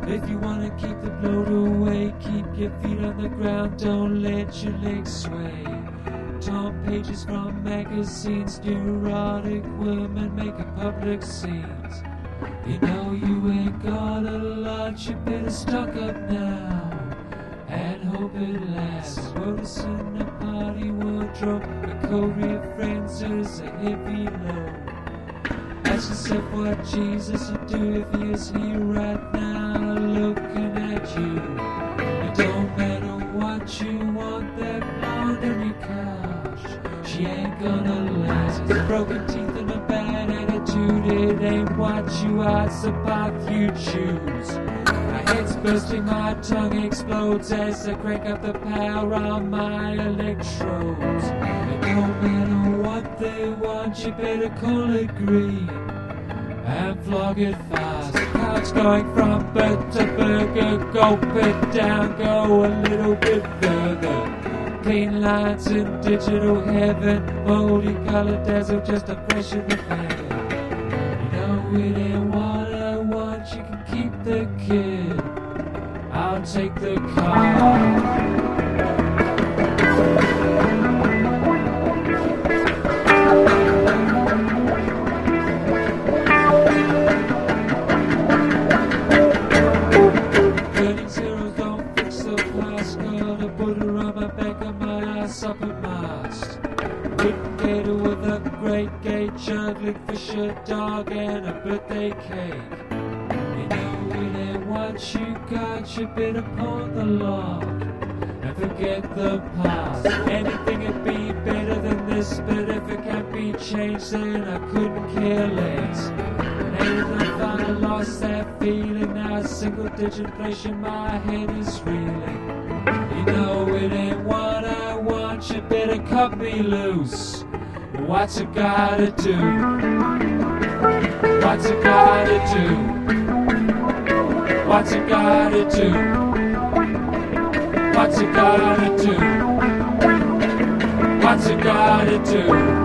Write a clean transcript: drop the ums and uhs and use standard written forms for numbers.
If you wanna keep the bloat away, keep your feet on the ground, don't let your legs sway. Torn pages from magazines, neurotic women making public scenes. You know you ain't got a lot, you better stock up now and hope it lasts. What's in the party wardrobe, the Korea friends is a heavy load. Ask yourself what Jesus would do if he is here right now looking at you. It don't matter what you want, that blonde on your couch, she ain't gonna last. Broken teeth and a bad attitude, it ain't what you are, it's the path you choose. My head's bursting, my tongue explodes as I crank up the power on my electrodes. It don't matter what they want, you better call it green and flog it fast. The couch going from bed to burger, gulp it down, go a little bit further. Clean lines in digital heaven, multicolored dazzle, just a flash in the fan. You know it ain't what I want, you can keep the kid, I'll take the car. With a great gay juggling fisher dog and a birthday cake. You know it ain't what you got, you better pawn the log and forget the past. Anything would be better than this, but if it can't be changed then I couldn't care less. And I thought I lost that feeling, now single digit inflation, my head is reeling. You know it ain't what I want, you better cut me loose. What's it gotta do? What's it gotta do? What's it gotta do? What's it gotta do? What's it gotta do?